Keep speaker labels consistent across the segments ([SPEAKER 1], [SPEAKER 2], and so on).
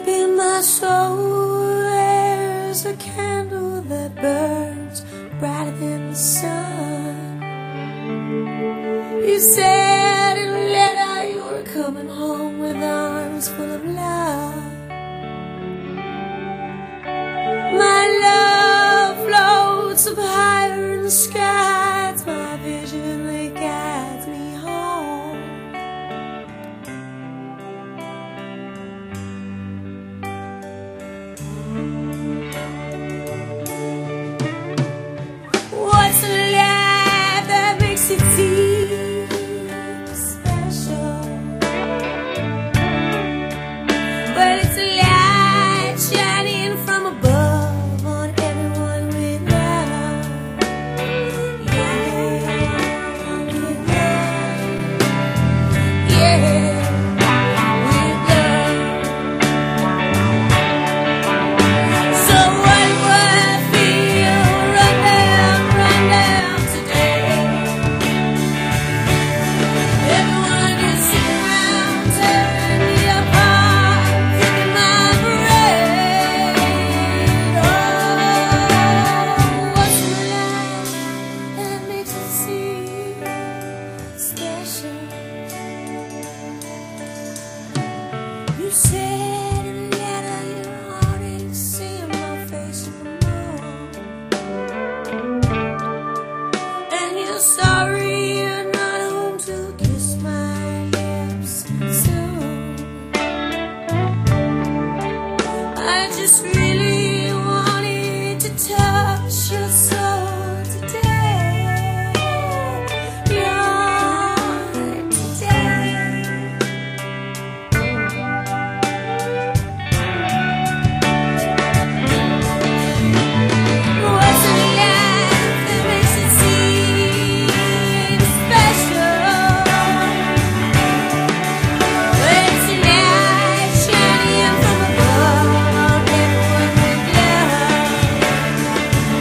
[SPEAKER 1] Deep in my soul, there's a candle that burns brighter than the sun. You said in a letter you were coming home with arms full of love. My love floats up higher in the sky. It's my vision that guides me home. What's in life that makes it feel special? Well, it's a light shining from above on everyone with love. Yeah, with love. Yeah, with love. So what do I feel? Run down today. Everyone is sitting around tearing me apart, picking my brain. Oh, what's in life that makes it seem special? You said in a letter you wanted to see my face anymore, and you're sorry you're not home to kiss my lips soon. I just really wanted to touch your soul today, Lord, today. What's in life that makes it seem special? Well, it's a light shining from above, everyone with love.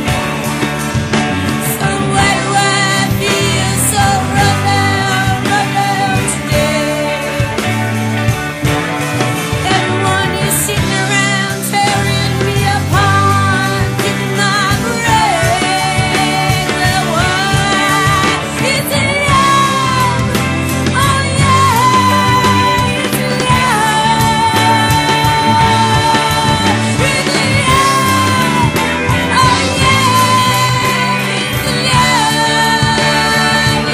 [SPEAKER 1] So why do I feel so run down today? Everyone is sitting around tearing me apart, picking my brain. Well, why? It's love. Oh yeah, it's love. It's love. Oh yeah, it's love.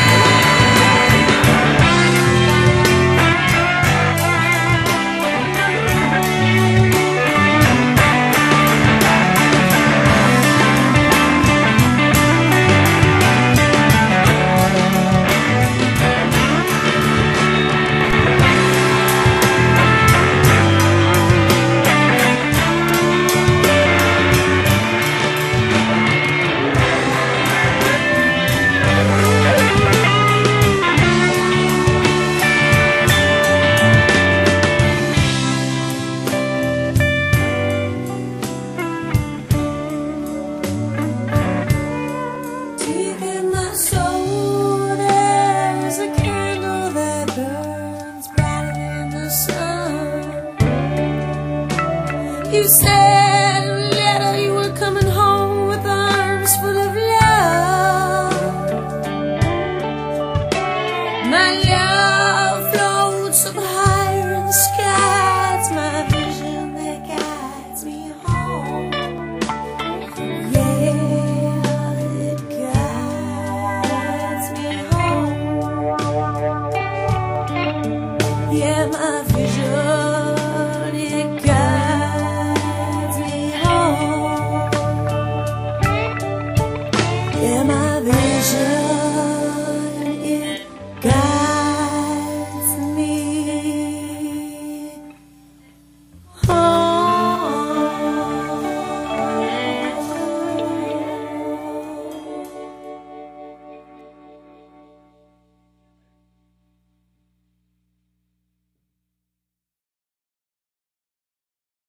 [SPEAKER 1] Deep in my soul, there's a candle that burns brighter than the sun. You said in a letter you were coming home with arms full of love. My love floats up higher in the sky.